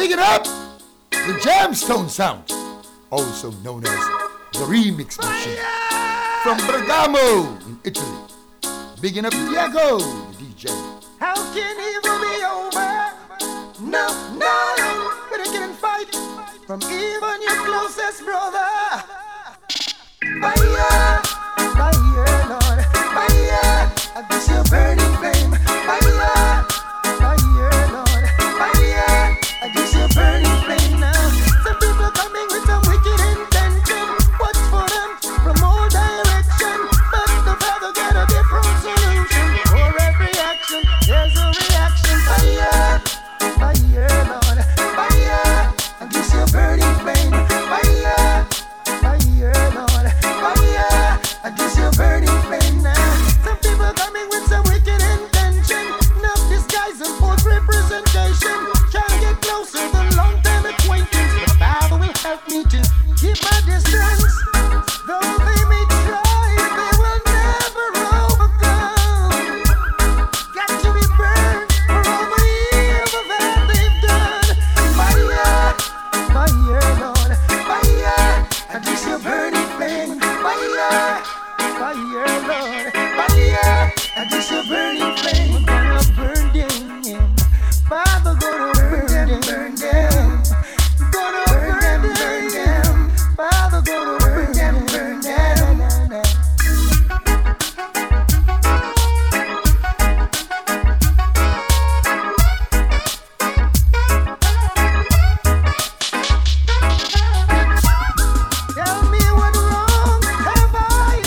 Big it up! The Jamstone Sound, also known as the Remix Machine. From Bergamo in Italy. Bigging up Diego, the DJ. How can evil be over? No, but it can fight from even your closest brother. Fire, fire, Lord, fire. I guess you're burning flame. Fire, fire, Lord, fire. I guess you're burning flame now. Some people coming with some wicked intention. Watch for them from all direction, but the Father got a different solution. For every action, there's a reaction. Fire, fire, Lord, fire. I guess you're burning flame. Fire, fire, Lord, fire. I guess you're burning flame now. Some people coming with some wicked intention, no disguise and false representation. Trying to get closer than long-time acquaintance. The Father will help me to keep my distance. Though they may try, they will never overcome. Got to be burned for all the evil that they've done. Fire, fire, Lord, fire. I guess you're burning flame. Fire, fire, Lord, fire. I guess you're burning flame. Gonna burn them. Father, gonna burn them. Gonna burn them. Father, gonna burn them. Tell me what wrong have I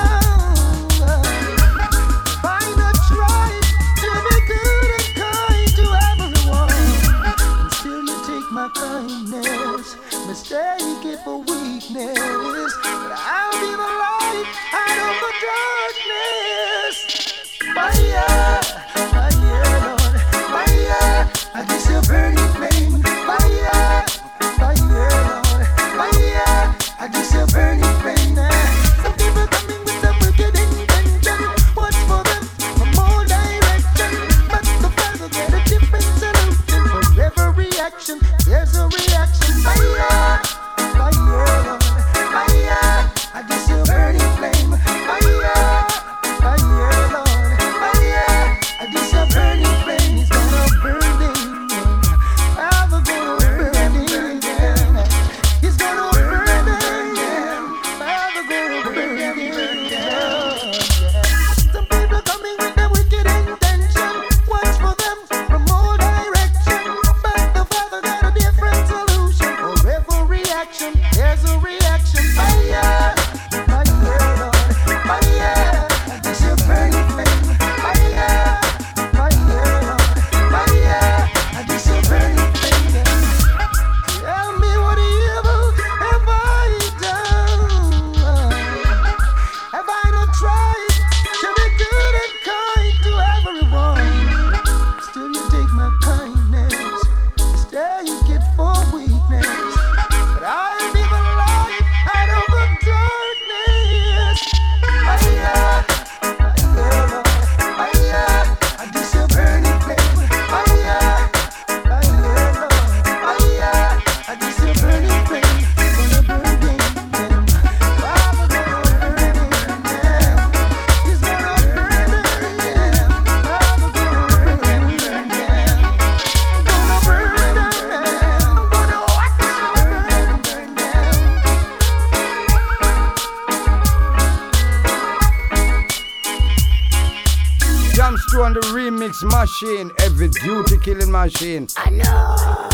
done? If I not tried to be good and kind to everyone, and still you take my kindness, mistake it for weakness. But I'll be the light out of the darkness. Fire, fire, Lord, fire. I guess you're burning flame. Fire, fire, Lord, fire. I guess you're burning flame now. Some people coming with some wicked intention. Watch for them from all direction, but the Father get a different solution. For every action, there's a reaction. Fire, fire, Lord, fire. I guess you're burning flame. Fire, fire, Lord, fire. I guess you're burning flame. He's gonna burn them. Father gonna burn them. He's gonna burn them. Father gonna burn them. Some people coming with a wicked intention. Watch for them from all direction, but the Father got a different solution. For every action, there's a reaction. Fire, fire, Lord, fire. I guess you're burning flame. Fire, fire, Lord, fire. I guess you're burning flame. Tell me what evil have I done? Have I not tried to be good and kind to everyone? Still you take my kindness, still you get for weakness. But I'll be the light out of the darkness. Fire, fire, Lord, fire. I guess you're burning flame. Fire, fire, Lord, fire. I guess you're burning flame. Gonna burn them. Father gonna burn them. He's gonna burn them. Father gonna burn them. Gonna burn them. Gonna watch them burn them. Jamstone, the remix machine, every duty killing machine. I know.